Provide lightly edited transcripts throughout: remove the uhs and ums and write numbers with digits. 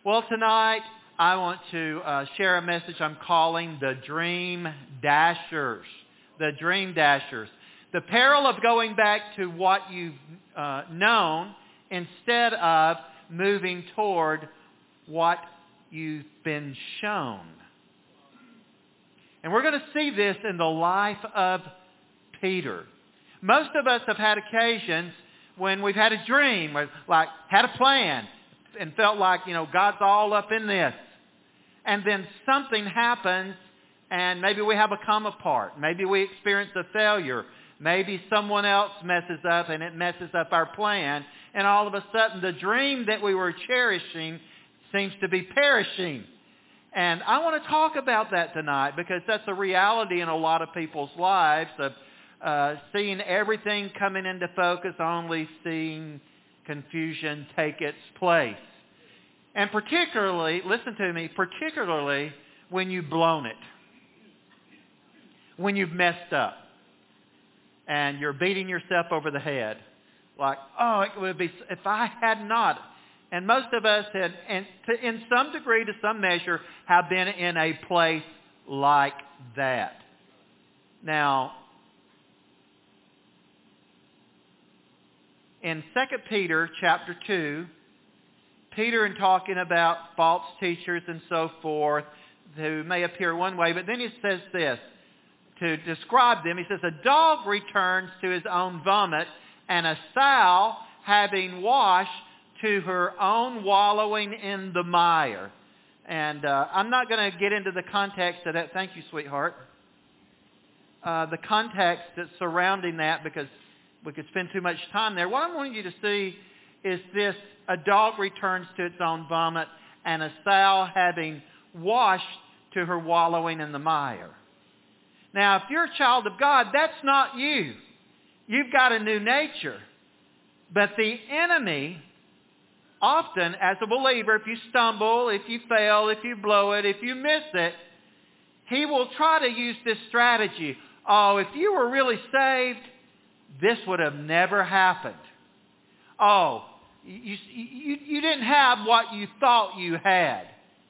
Well, tonight I want to share a message I'm calling the Dream Dashers. The Dream Dashers. The peril of going back to what you've known instead of moving toward what you've been shown. And we're going to see this in the life of Peter. Most of us have had occasions when we've had a dream, or like had a plan, and felt like, God's all up in this. And then something happens, and maybe we have a come apart. Maybe we experience a failure. Maybe someone else messes up, and it messes up our plan. And all of a sudden, the dream that we were cherishing seems to be perishing. And I want to talk about that tonight, because that's a reality in a lot of people's lives, of seeing everything coming into focus, only seeing confusion take its place. And particularly, listen to me, particularly when you've blown it. When you've messed up. And you're beating yourself over the head. Like, it would be, if I had not. And most of us had, and in some degree, to some measure, have been in a place like that. Now, in 2 Peter chapter 2, Peter, in talking about false teachers and so forth, who may appear one way, but then he says this, to describe them, he says, a dog returns to his own vomit, and a sow, having washed, to her own wallowing in the mire. And I'm not going to get into the context of that. Thank you, sweetheart. The context that's surrounding that, because we could spend too much time there. What I want you to see is this: a dog returns to its own vomit, and a sow having washed to her wallowing in the mire. Now, if you're a child of God, that's not you. You've got a new nature. But the enemy, often as a believer, if you stumble, if you fail, if you blow it, if you miss it, he will try to use this strategy. Oh, if you were really saved, this would have never happened. Oh, you didn't have what you thought you had.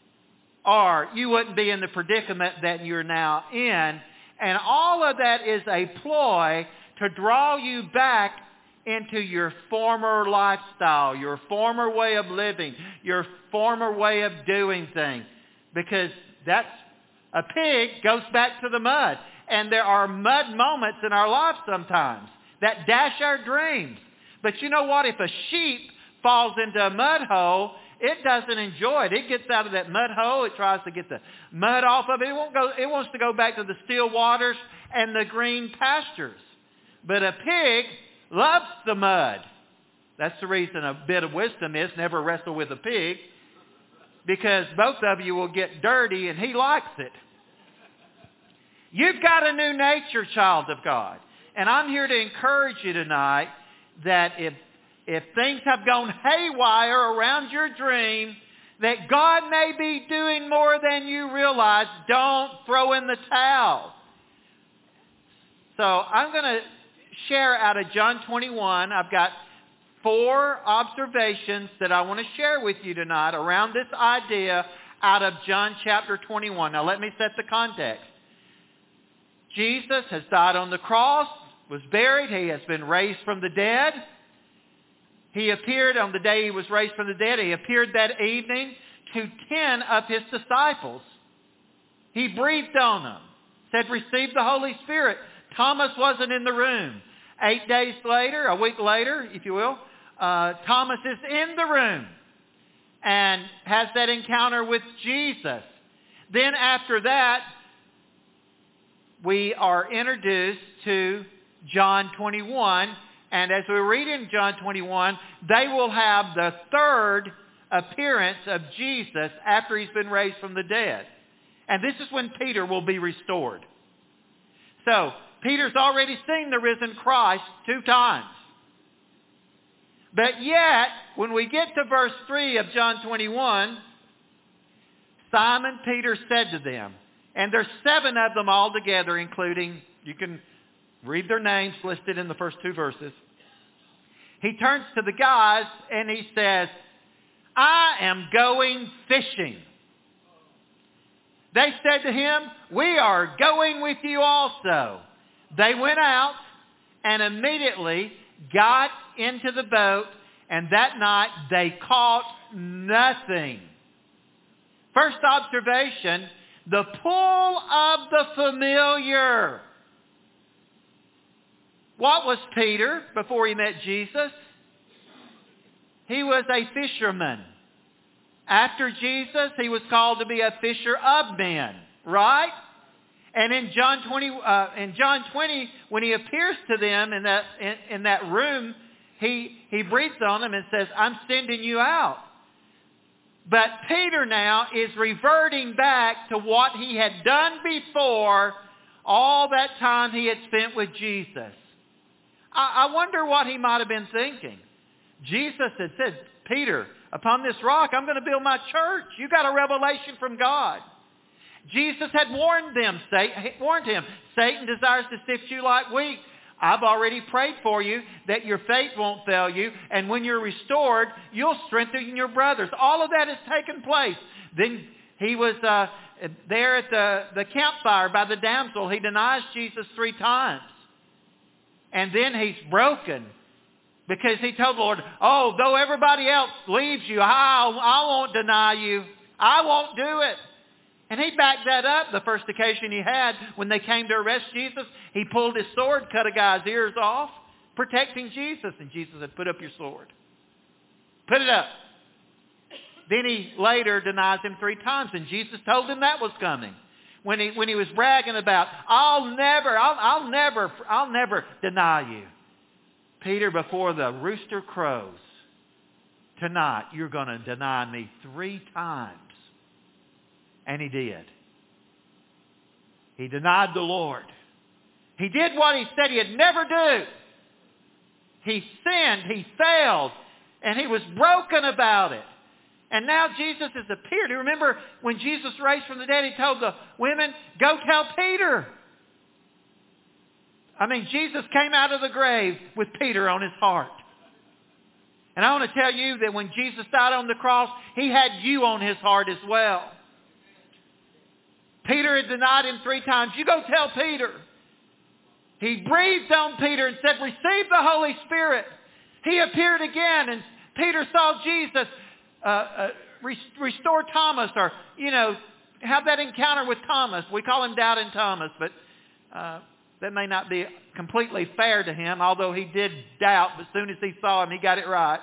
Or you wouldn't be in the predicament that you're now in. And all of that is a ploy to draw you back into your former lifestyle, your former way of living, your former way of doing things. Because that's, a pig goes back to the mud. And there are mud moments in our lives sometimes that dash our dreams. But you know what? If a sheep falls into a mud hole, it doesn't enjoy it. It gets out of that mud hole. It tries to get the mud off of it. It wants to go back to the still waters and the green pastures. But a pig loves the mud. That's the reason a bit of wisdom is never wrestle with a pig, because both of you will get dirty and he likes it. You've got a new nature, child of God. And I'm here to encourage you tonight that if things have gone haywire around your dream, that God may be doing more than you realize, don't throw in the towel. So I'm going to share out of John 21. I've got 4 observations that I want to share with you tonight around this idea out of John chapter 21. Now let me set the context. Jesus has died on the cross, was buried. He has been raised from the dead. He appeared on the day he was raised from the dead. He appeared that evening to 10 of his disciples. He breathed on them, said, receive the Holy Spirit. Thomas wasn't in the room. 8 days later, a week later, if you will, Thomas is in the room and has that encounter with Jesus. Then after that, we are introduced to John 21. And as we read in John 21, they will have the third appearance of Jesus after he's been raised from the dead. And this is when Peter will be restored. So, Peter's already seen the risen Christ 2 times. But yet, when we get to verse 3 of John 21, Simon Peter said to them, and there's 7 of them all together, including, you can read their names listed in the first 2 verses. He turns to the guys and he says, I am going fishing. They said to him, we are going with you also. They went out and immediately got into the boat, and that night they caught nothing. First observation, the pull of the familiar. What was Peter before he met Jesus? He was a fisherman. After Jesus, he was called to be a fisher of men, right? And in John 20, when he appears to them in that room, he breathes on them and says, I'm sending you out. But Peter now is reverting back to what he had done before all that time he had spent with Jesus. I wonder what he might have been thinking. Jesus had said, Peter, upon this rock I'm going to build my church. You got a revelation from God. Jesus had warned him, Satan desires to sift you like wheat. I've already prayed for you that your faith won't fail you, and when you're restored, you'll strengthen your brothers. All of that has taken place. Then he was there at the campfire by the damsel. He denies Jesus 3 times. And then he's broken because he told the Lord, oh, though everybody else leaves you, I won't deny you. I won't do it. And he backed that up the first occasion he had when they came to arrest Jesus. He pulled his sword, cut a guy's ears off, protecting Jesus. And Jesus said, put up your sword. Put it up. Then he later denies him 3 times. And Jesus told him that was coming. When he was bragging about, I'll never deny you. Peter, before the rooster crows, tonight you're going to deny me 3 times. And he did. He denied the Lord. He did what he said he'd never do. He sinned, he failed, and he was broken about it. And now Jesus has appeared. You remember when Jesus raised from the dead, he told the women, go tell Peter. I mean, Jesus came out of the grave with Peter on his heart. And I want to tell you that when Jesus died on the cross, he had you on his heart as well. Peter had denied him 3 times. You go tell Peter. He breathed on Peter and said, receive the Holy Spirit. He appeared again, and Peter saw Jesus restore Thomas, or, have that encounter with Thomas. We call him Doubting Thomas, but that may not be completely fair to him, although he did doubt, but as soon as he saw him, he got it right.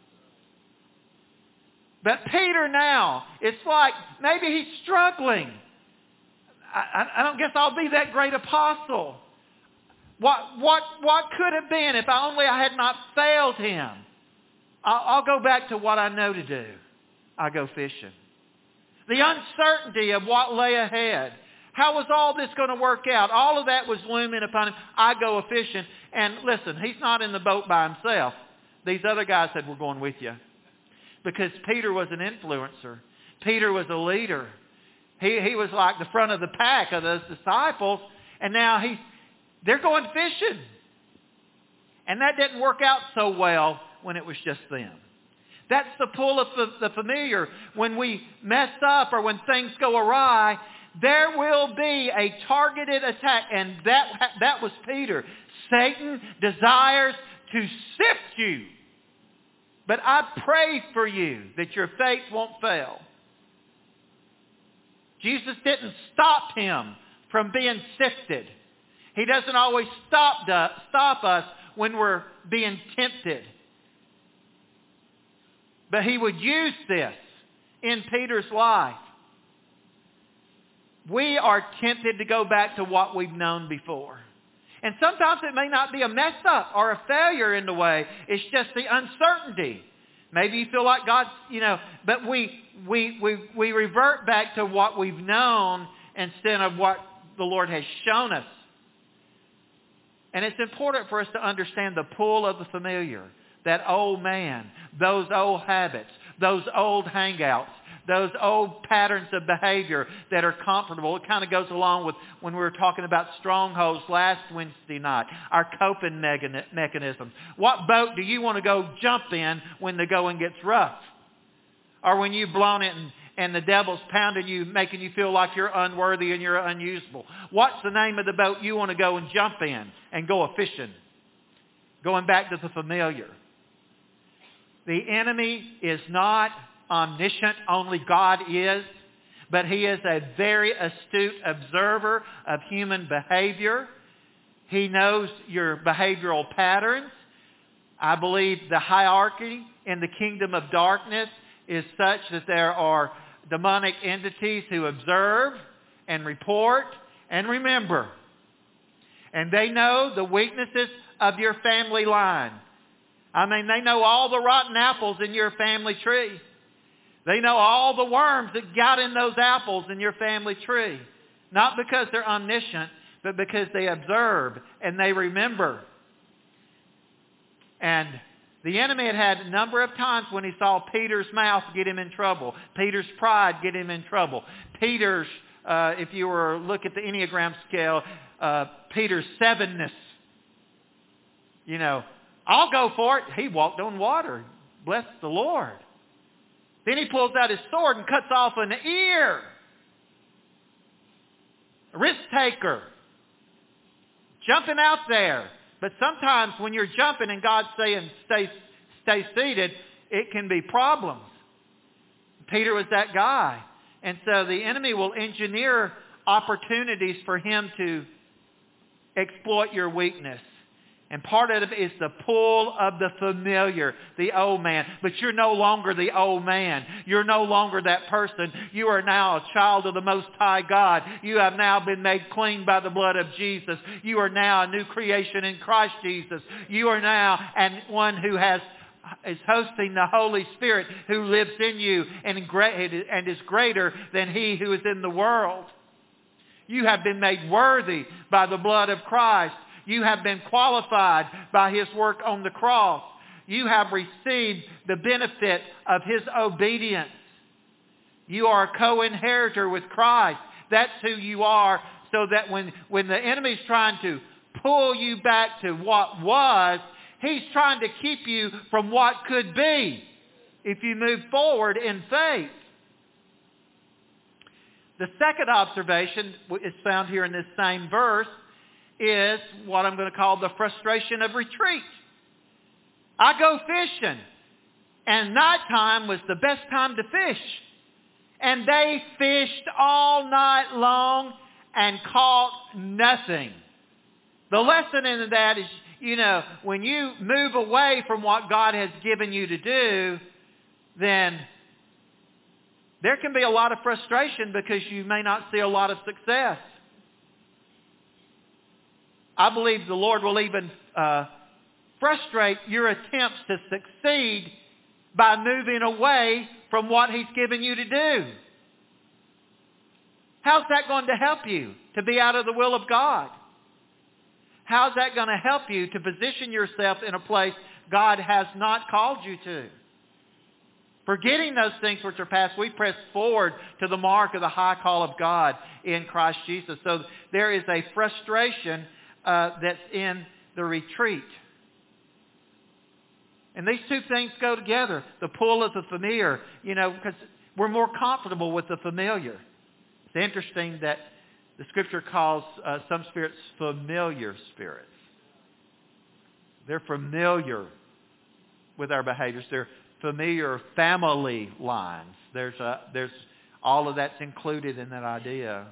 But Peter now, it's like maybe he's struggling. I don't guess I'll be that great apostle. What could have been if I had not failed him? I'll go back to what I know to do. I'll go fishing. The uncertainty of what lay ahead. How was all this going to work out? All of that was looming upon him. I go a-fishing. And listen, he's not in the boat by himself. These other guys said, we're going with you. Because Peter was an influencer. Peter was a leader. He was like the front of the pack of those disciples. And now they're going fishing. And that didn't work out so well when it was just them. That's the pull of the familiar. When we mess up or when things go awry, there will be a targeted attack. And that was Peter. Satan desires to sift you. But I pray for you that your faith won't fail. Jesus didn't stop him from being sifted. He doesn't always stop us when we're being tempted. But he would use this in Peter's life. We are tempted to go back to what we've known before. And sometimes it may not be a mess up or a failure in the way. It's just the uncertainty. Maybe you feel like God's, but we revert back to what we've known instead of what the Lord has shown us. And it's important for us to understand the pull of the familiar. That old man, those old habits, those old hangouts, those old patterns of behavior that are comfortable. It kind of goes along with when we were talking about strongholds last Wednesday night, our coping mechanisms. What boat do you want to go jump in when the going gets rough? Or when you've blown it and the devil's pounding you, making you feel like you're unworthy and you're unusable? What's the name of the boat you want to go and jump in and go a-fishing? Going back to the familiar. The enemy is not omniscient, only God is. But he is a very astute observer of human behavior. He knows your behavioral patterns. I believe the hierarchy in the kingdom of darkness is such that there are demonic entities who observe and report and remember. And they know the weaknesses of your family line. I mean, they know all the rotten apples in your family tree. They know all the worms that got in those apples in your family tree. Not because they're omniscient, but because they observe and they remember. And the enemy had a number of times when he saw Peter's mouth get him in trouble. Peter's pride get him in trouble. Peter's, if you were to look at the Enneagram scale, Peter's 7-ness. You know, I'll go for it. He walked on water. Bless the Lord. Then he pulls out his sword and cuts off an ear. A risk taker. Jumping out there. But sometimes when you're jumping and God's saying stay seated, it can be problems. Peter was that guy. And so the enemy will engineer opportunities for him to exploit your weakness. And part of it is the pull of the familiar, the old man. But you're no longer the old man. You're no longer that person. You are now a child of the Most High God. You have now been made clean by the blood of Jesus. You are now a new creation in Christ Jesus. You are now one who is hosting the Holy Spirit who lives in you and is greater than he who is in the world. You have been made worthy by the blood of Christ. You have been qualified by his work on the cross. You have received the benefit of his obedience. You are a co-inheritor with Christ. That's who you are, so that when the enemy's trying to pull you back to what was, he's trying to keep you from what could be if you move forward in faith. The second observation is found here in this same verse is what I'm going to call the frustration of retreat. I go fishing, and nighttime was the best time to fish. And they fished all night long and caught nothing. The lesson in that is, when you move away from what God has given you to do, then there can be a lot of frustration because you may not see a lot of success. I believe the Lord will even frustrate your attempts to succeed by moving away from what he's given you to do. How's that going to help you to be out of the will of God? How's that going to help you to position yourself in a place God has not called you to? Forgetting those things which are past, we press forward to the mark of the high call of God in Christ Jesus. So there is a frustration that's in the retreat. And these two things go together. The pull of the familiar, because we're more comfortable with the familiar. It's interesting that the Scripture calls some spirits familiar spirits. They're familiar with our behaviors. They're familiar family lines. There's all of that's included in that idea.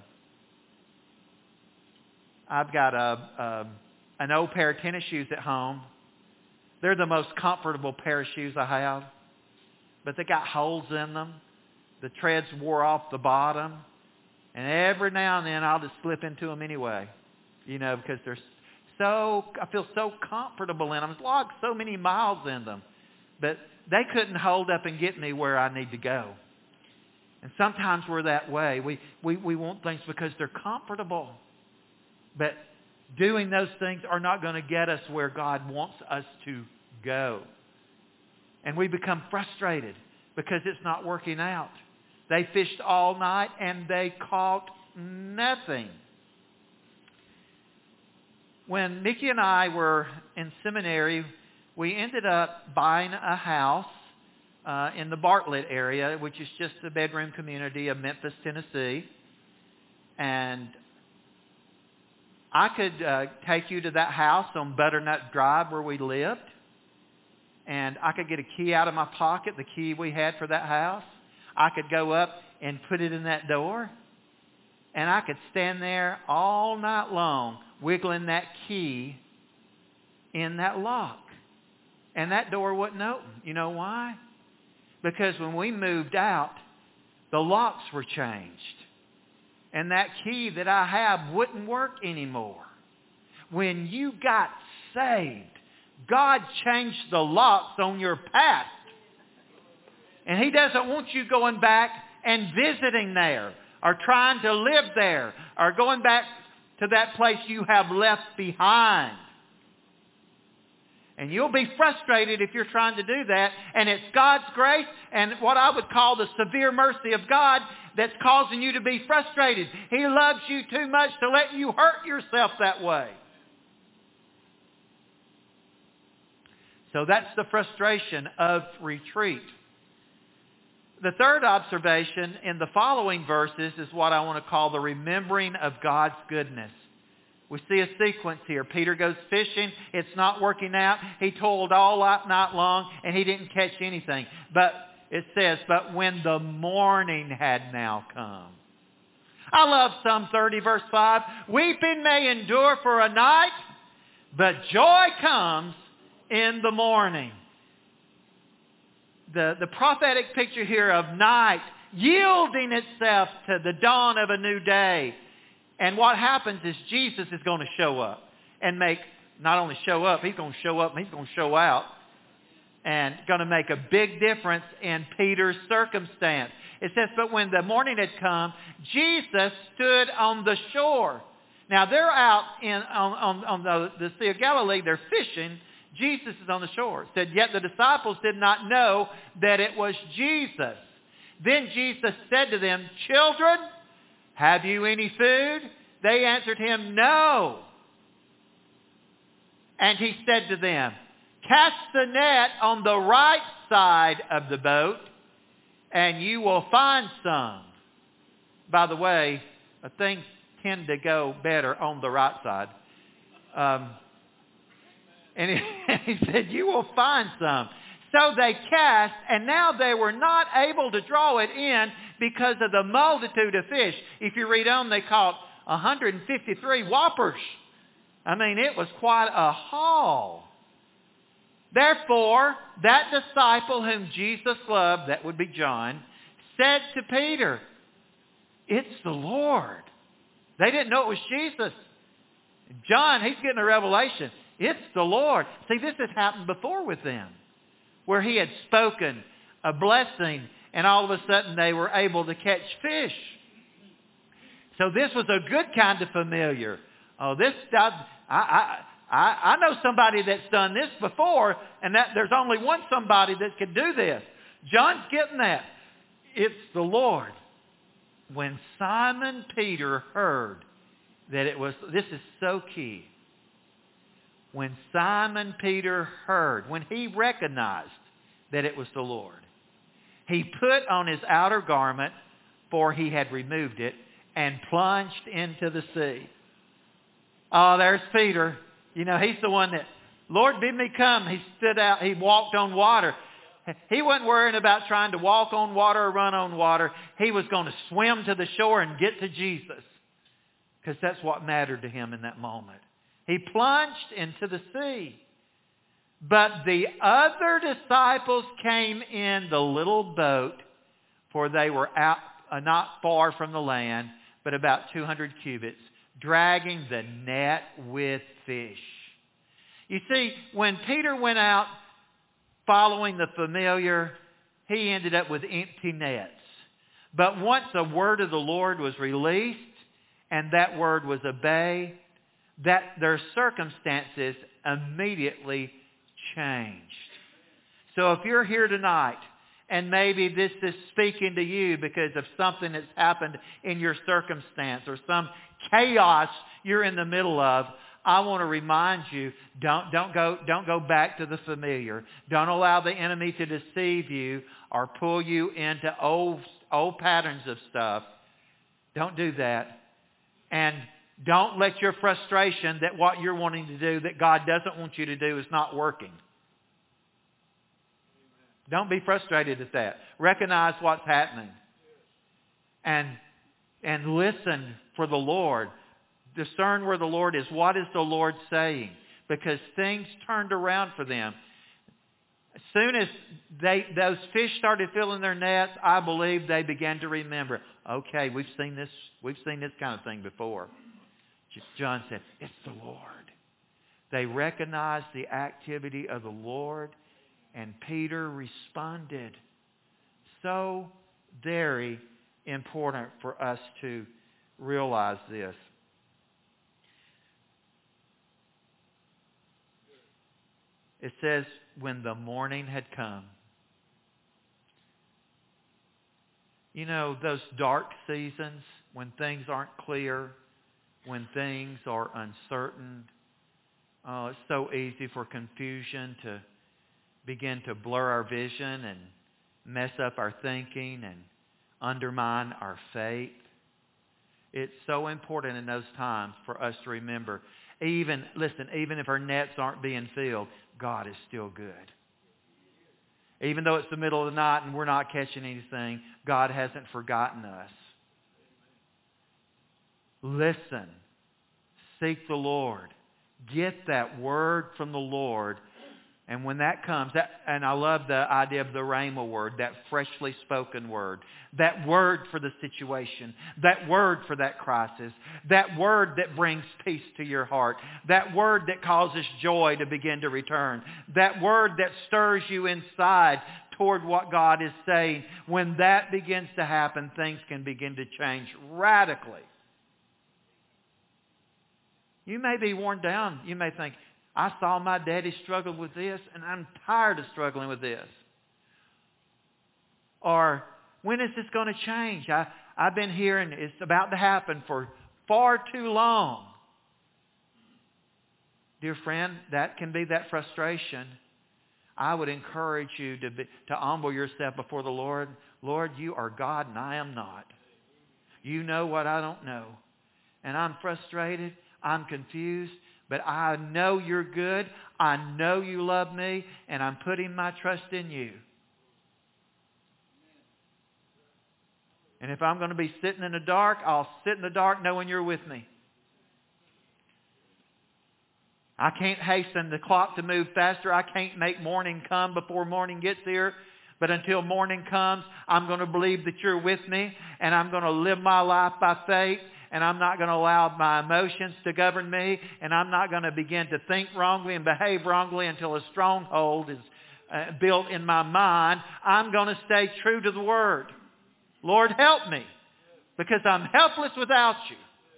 I've got an old pair of tennis shoes at home. They're the most comfortable pair of shoes I have. But they got holes in them. The treads wore off the bottom. And every now and then I'll just slip into them anyway. Because I feel so comfortable in them. I've logged so many miles in them. But they couldn't hold up and get me where I need to go. And sometimes we're that way. We want things because they're comfortable. But doing those things are not going to get us where God wants us to go. And we become frustrated because it's not working out. They fished all night and they caught nothing. When Mickey and I were in seminary, we ended up buying a house in the Bartlett area, which is just a bedroom community of Memphis, Tennessee. And I could take you to that house on Butternut Drive where we lived. And I could get a key out of my pocket, the key we had for that house. I could go up and put it in that door. And I could stand there all night long wiggling that key in that lock. And that door wouldn't open. You know why? Because when we moved out, the locks were changed. And that key that I have wouldn't work anymore. When you got saved, God changed the locks on your past. And He doesn't want you going back and visiting there, or trying to live there, or going back to that place you have left behind. And you'll be frustrated if you're trying to do that. And it's God's grace and what I would call the severe mercy of God that's causing you to be frustrated. He loves you too much to let you hurt yourself that way. So that's the frustration of retreat. The third observation in the following verses is what I want to call the remembering of God's goodness. We see a sequence here. Peter goes fishing. It's not working out. He toiled all night long and he didn't catch anything. But it says, but when the morning had now come. I love Psalm 30 verse 5. Weeping may endure for a night, but joy comes in the morning. The prophetic picture here of night yielding itself to the dawn of a new day. And what happens is Jesus is going to show up and not only show up, He's going to show up and He's going to show out. And going to make a big difference in Peter's circumstance. It says, but when the morning had come, Jesus stood on the shore. Now they're out on the Sea of Galilee, they're fishing. Jesus is on the shore. It said, yet the disciples did not know that it was Jesus. Then Jesus said to them, children, have you any food? They answered Him, no. And He said to them, cast the net on the right side of the boat, and you will find some. By the way, things tend to go better on the right side. And he said, you will find some. So they cast, and now they were not able to draw it in because of the multitude of fish. If you read on, they caught 153 whoppers. I mean, it was quite a haul. Therefore, that disciple whom Jesus loved, that would be John, said to Peter, it's the Lord. They didn't know it was Jesus. John, he's getting a revelation. It's the Lord. See, this had happened before with them, where He had spoken a blessing, and all of a sudden they were able to catch fish. So this was a good kind of familiar. Oh, I know somebody that's done this before, and that there's only one somebody that could do this. John's getting that. It's the Lord. When Simon Peter heard that it was, this is so key. When Simon Peter heard, when he recognized that it was the Lord, he put on his outer garment, for he had removed it, and plunged into the sea. Oh, there's Peter. You know, he's the one that, Lord, bid me come. He stood out. He walked on water. He wasn't worrying about trying to walk on water or run on water. He was going to swim to the shore and get to Jesus, because that's what mattered to him in that moment. He plunged into the sea. But the other disciples came in the little boat, for they were out not far from the land, but about 200 cubits, dragging the net with fish. You see, when Peter went out following the familiar, he ended up with empty nets. But once a word of the Lord was released, and that word was obeyed, that their circumstances immediately changed. So if you're here tonight, and maybe this is speaking to you because of something that's happened in your circumstance or some chaos you're in the middle of, I want to remind you, don't go back to the familiar. Don't allow the enemy to deceive you or pull you into old patterns of stuff. Don't do that. And don't let your frustration that what you're wanting to do that God doesn't want you to do is not working. Don't be frustrated at that. Recognize what's happening. And listen for the Lord. Discern where the Lord is. What is the Lord saying? Because things turned around for them. As soon as those fish started filling their nets, I believe they began to remember, okay, we've seen this kind of thing before. John said, it's the Lord. They recognized the activity of the Lord, and Peter responded. So very important for us to realize this. It says, when the morning had come. You know, those dark seasons when things aren't clear, when things are uncertain. It's so easy for confusion to begin to blur our vision and mess up our thinking and undermine our faith. It's so important in those times for us to remember, even if our nets aren't being filled, God is still good. Even though it's the middle of the night and we're not catching anything, God hasn't forgotten us. Listen. Seek the Lord. Get that word from the Lord. And when that comes, and I love the idea of the Rhema word, that freshly spoken word, that word for the situation, that word for that crisis, that word that brings peace to your heart, that word that causes joy to begin to return, that word that stirs you inside toward what God is saying. When that begins to happen, things can begin to change radically. You may be worn down. You may think, I saw my daddy struggle with this, and I'm tired of struggling with this. Or, when is this going to change? I've been hearing it's about to happen for far too long. Dear friend, that can be that frustration. I would encourage you to humble yourself before the Lord. Lord, you are God and I am not. You know what I don't know. And I'm frustrated. I'm confused. But I know you're good. I know you love me. And I'm putting my trust in you. And if I'm going to be sitting in the dark, I'll sit in the dark knowing you're with me. I can't hasten the clock to move faster. I can't make morning come before morning gets here. But until morning comes, I'm going to believe that you're with me. And I'm going to live my life by faith. And I'm not going to allow my emotions to govern me. And I'm not going to begin to think wrongly and behave wrongly until a stronghold is built in my mind. I'm going to stay true to the Word. Lord, help me, because I'm helpless without you.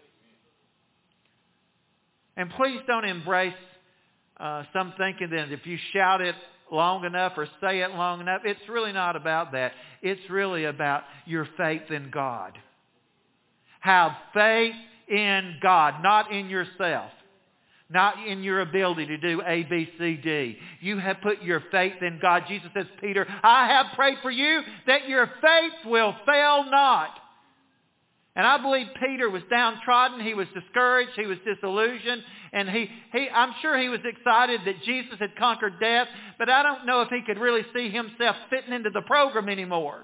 And please don't embrace some thinking that if you shout it long enough or say it long enough, it's really not about that. It's really about your faith in God. Have faith in God, not in yourself. Not in your ability to do A, B, C, D. You have put your faith in God. Jesus says, Peter, I have prayed for you that your faith will fail not. And I believe Peter was downtrodden. He was discouraged. He was disillusioned. And I'm sure he was excited that Jesus had conquered death. But I don't know if he could really see himself fitting into the program anymore.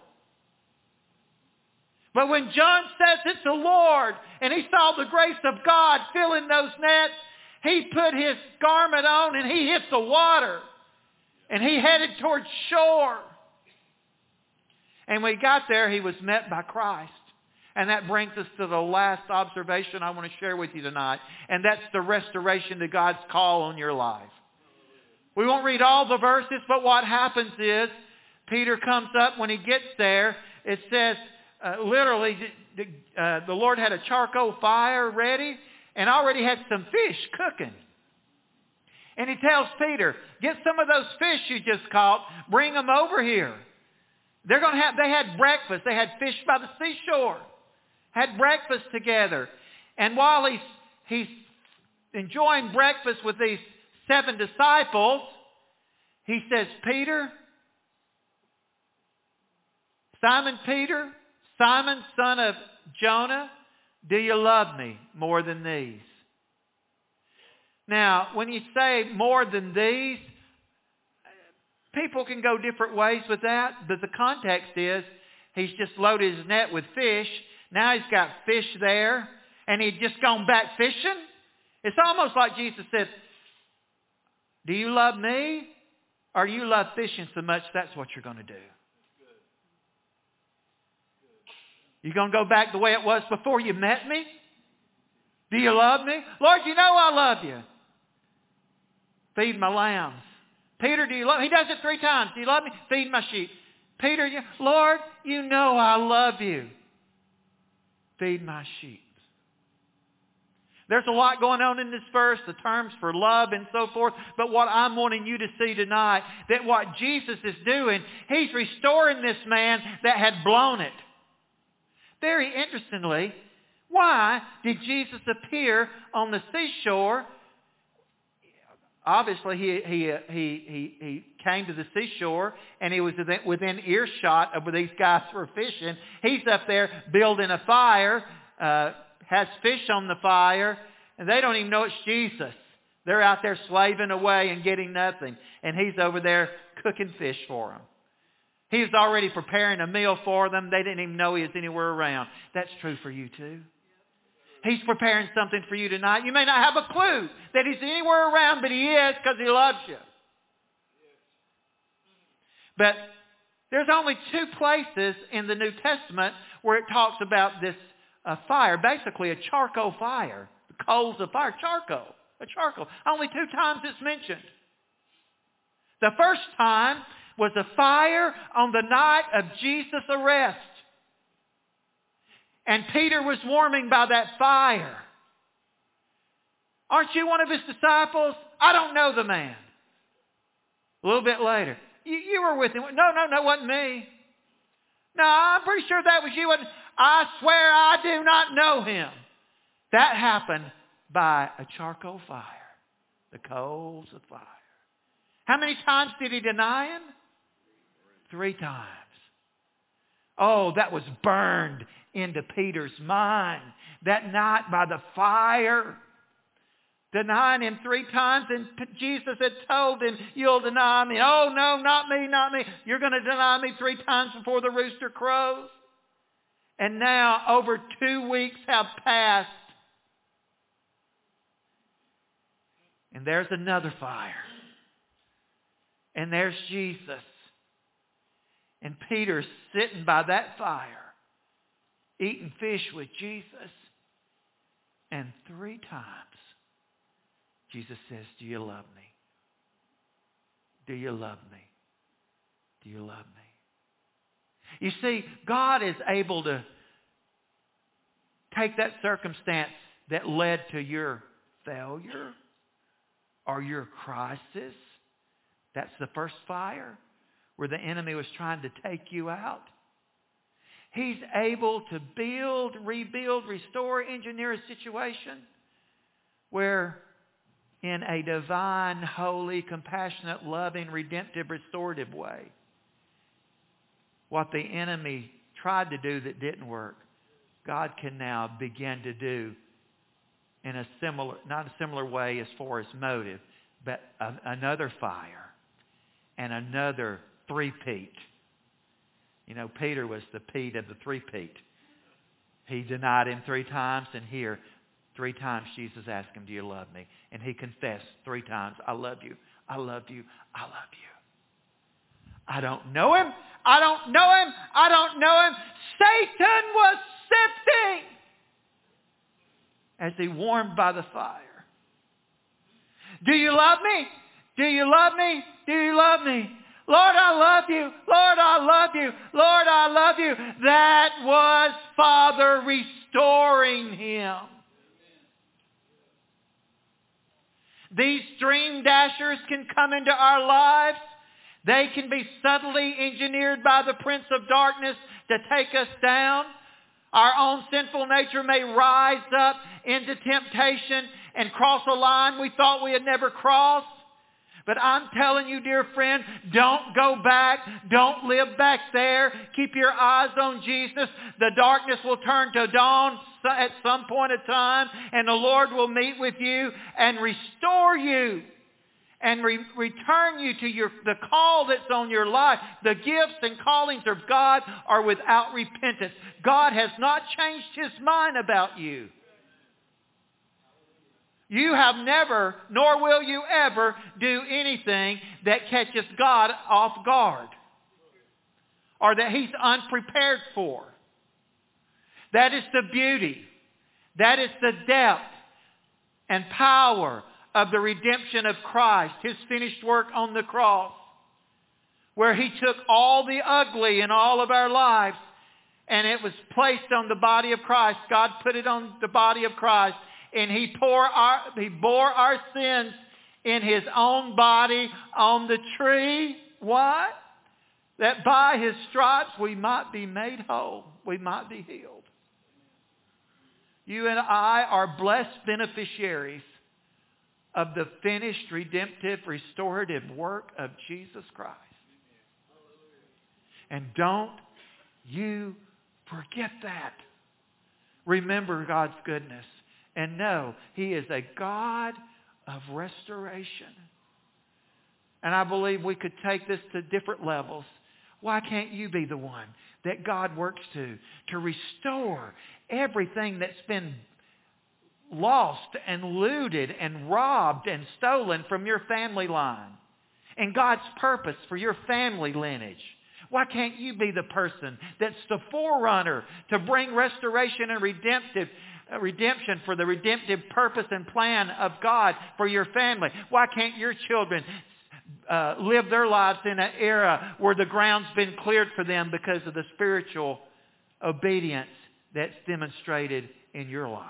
But when John says it's the Lord, and he saw the grace of God filling those nets, he put his garment on and he hit the water. And he headed towards shore. And when he got there, he was met by Christ. And that brings us to the last observation I want to share with you tonight. And that's the restoration to God's call on your life. We won't read all the verses, but what happens is Peter comes up. When he gets there, it says literally the Lord had a charcoal fire ready. And already had some fish cooking. And he tells Peter, get some of those fish you just caught, bring them over here. They had breakfast. They had fish by the seashore. Had breakfast together. And while he's enjoying breakfast with these 7 disciples, he says, Peter, Simon Peter, Simon, son of Jonah, do you love me more than these? Now, when you say more than these, people can go different ways with that, but the context is he's just loaded his net with fish. Now he's got fish there, and he'd just gone back fishing. It's almost like Jesus said, do you love me, or do you love fishing so much that's what you're going to do? You going to go back the way it was before you met me? Do you love me? Lord, you know I love you. Feed my lambs. Peter, do you love me? He does it 3 times. Do you love me? Feed my sheep. Peter, Lord, you know I love you. Feed my sheep. There's a lot going on in this verse, the terms for love and so forth. But what I'm wanting you to see tonight, that what Jesus is doing, he's restoring this man that had blown it. Very interestingly, why did Jesus appear on the seashore? Obviously, he came to the seashore, and he was within earshot of where these guys were fishing. He's up there building a fire, has fish on the fire, and they don't even know it's Jesus. They're out there slaving away and getting nothing, and he's over there cooking fish for them. He was already preparing a meal for them. They didn't even know he was anywhere around. That's true for you too. He's preparing something for you tonight. You may not have a clue that he's anywhere around, but he is, because he loves you. But there's only 2 places in the New Testament where it talks about this fire, basically a charcoal fire. The coals of fire, a charcoal. Only 2 times it's mentioned. The first time was a fire on the night of Jesus' arrest. And Peter was warming by that fire. Aren't you one of his disciples? I don't know the man. A little bit later. You were with him. No, it wasn't me. No, I'm pretty sure that was you. I swear I do not know him. That happened by a charcoal fire. The coals of fire. How many times did he deny him? 3 times. Oh, that was burned into Peter's mind. That night by the fire. Denying him 3 times, and Jesus had told him, you'll deny me. Oh, no, not me, not me. You're going to deny me 3 times before the rooster crows. And now over 2 weeks have passed. And there's another fire. And there's Jesus. And Peter's sitting by that fire, eating fish with Jesus. And 3 times, Jesus says, do you love me? Do you love me? Do you love me? You see, God is able to take that circumstance that led to your failure or your crisis. That's the first fire where the enemy was trying to take you out. He's able to build, rebuild, restore, engineer a situation where in a divine, holy, compassionate, loving, redemptive, restorative way, what the enemy tried to do that didn't work, God can now begin to do in a similar, not a similar way as far as motive, but another fire and another three-peat. You know, Peter was the peat of the three-peat. He denied him 3 times, and here, 3 times Jesus asked him, do you love me? And he confessed 3 times, I love you, I love you, I love you. I don't know him, I don't know him, I don't know him. Satan was sifting as he warmed by the fire. Do you love me? Do you love me? Do you love me? Lord, I love you. Lord, I love you. Lord, I love you. That was Father restoring him. These dream dashers can come into our lives. They can be subtly engineered by the Prince of Darkness to take us down. Our own sinful nature may rise up into temptation, and cross a line we thought we had never crossed. But I'm telling you, dear friend, don't go back. Don't live back there. Keep your eyes on Jesus. The darkness will turn to dawn at some point in time, and the Lord will meet with you and restore you and return you to the call that's on your life. The gifts and callings of God are without repentance. God has not changed His mind about you. You have never, nor will you ever, do anything that catches God off guard or that He's unprepared for. That is the beauty. That is the depth and power of the redemption of Christ, His finished work on the cross, where He took all the ugly in all of our lives and it was placed on the body of Christ. God put it on the body of Christ. And He bore our sins in His own body on the tree. Why? That by His stripes we might be made whole. We might be healed. You and I are blessed beneficiaries of the finished, redemptive, restorative work of Jesus Christ. And don't you forget that. Remember God's goodness. And know He is a God of restoration. And I believe we could take this to different levels. Why can't you be the one that God works to restore everything that's been lost and looted and robbed and stolen from your family line and God's purpose for your family lineage? Why can't you be the person that's the forerunner to bring restoration and redemption for the redemptive purpose and plan of God for your family? Why can't your children live their lives in an era where the ground's been cleared for them because of the spiritual obedience that's demonstrated in your life?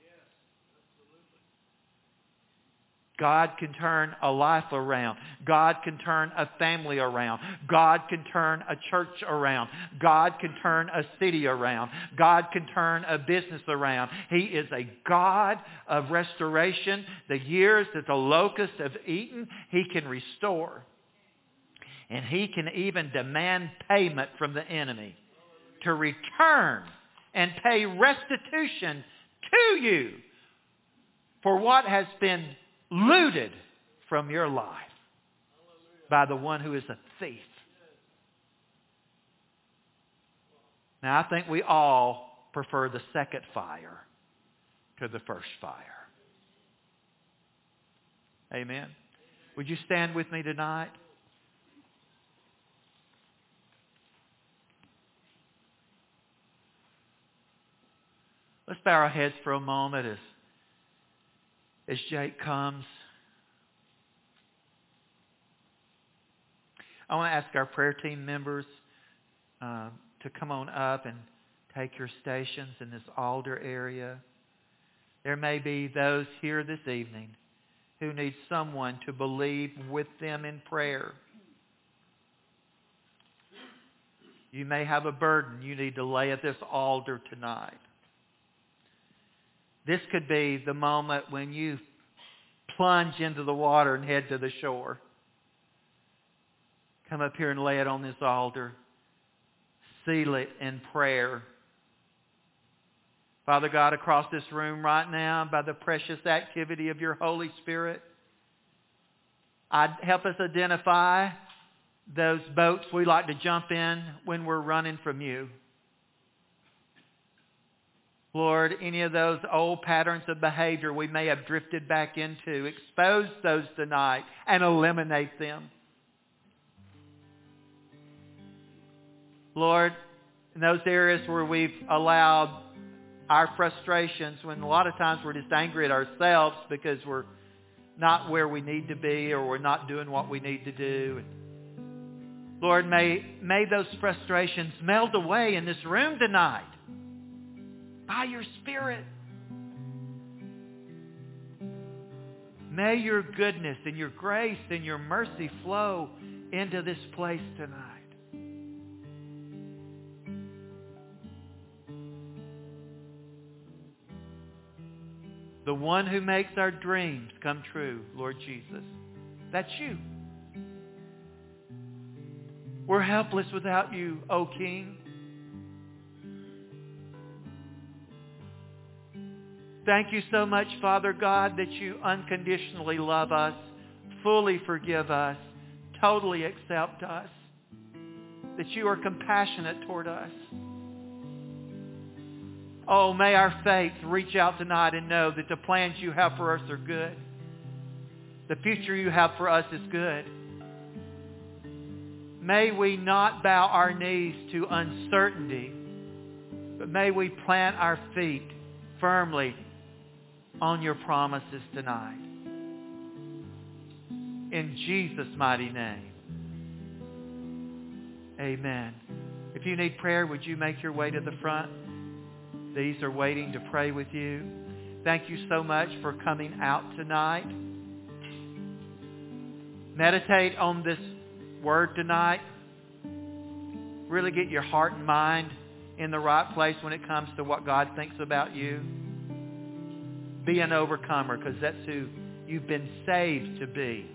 God can turn a life around. God can turn a family around. God can turn a church around. God can turn a city around. God can turn a business around. He is a God of restoration. The years that the locusts have eaten, He can restore. And He can even demand payment from the enemy to return and pay restitution to you for what has been looted from your life by the one who is a thief. Now, I think we all prefer the second fire to the first fire. Amen. Would you stand with me tonight? Let's bow our heads for a moment as Jake comes. I want to ask our prayer team members to come on up and take your stations in this altar area. There may be those here this evening who need someone to believe with them in prayer. You may have a burden you need to lay at this altar tonight. This could be the moment when you plunge into the water and head to the shore. Come up here and lay it on this altar. Seal it in prayer. Father God, across this room right now, by the precious activity of your Holy Spirit, help us identify those boats we like to jump in when we're running from you. Lord, any of those old patterns of behavior we may have drifted back into, expose those tonight and eliminate them. Lord, in those areas where we've allowed our frustrations, when a lot of times we're just angry at ourselves because we're not where we need to be or we're not doing what we need to do. Lord, may those frustrations melt away in this room tonight by your Spirit. May your goodness and your grace and your mercy flow into this place tonight. the one who makes our dreams come true, Lord Jesus. That's you. We're helpless without you, O King. Thank you so much, Father God, that you unconditionally love us, fully forgive us, totally accept us, that you are compassionate toward us. Oh, may our faith reach out tonight and know that the plans you have for us are good. The future you have for us is good. May we not bow our knees to uncertainty, but may we plant our feet firmly on your promises tonight. In Jesus' mighty name. Amen. If you need prayer, would you make your way to the front? These are waiting to pray with you. Thank you so much for coming out tonight. Meditate on this word tonight. Really get your heart and mind in the right place when it comes to what God thinks about you. Be an overcomer, because that's who you've been saved to be.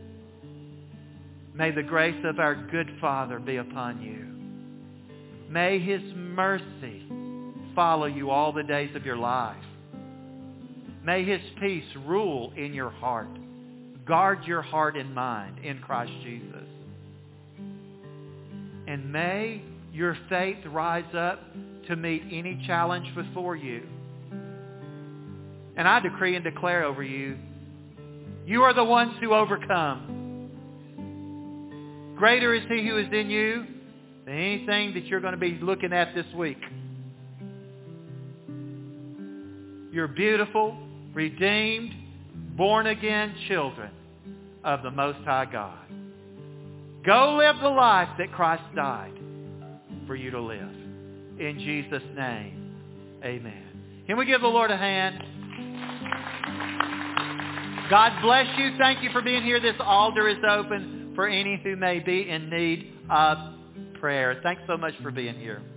May the grace of our good Father be upon you. May His mercy follow you all the days of your life. May His peace rule in your heart. Guard your heart and mind in Christ Jesus. And may your faith rise up to meet any challenge before you. And I decree and declare over you, you are the ones who overcome. Greater is He who is in you than anything that you're going to be looking at this week. You're beautiful, redeemed, born-again children of the Most High God. Go live the life that Christ died for you to live. In Jesus' name, amen. Can we give the Lord a hand? God bless you. Thank you for being here. This altar is open for any who may be in need of prayer. Thanks so much for being here.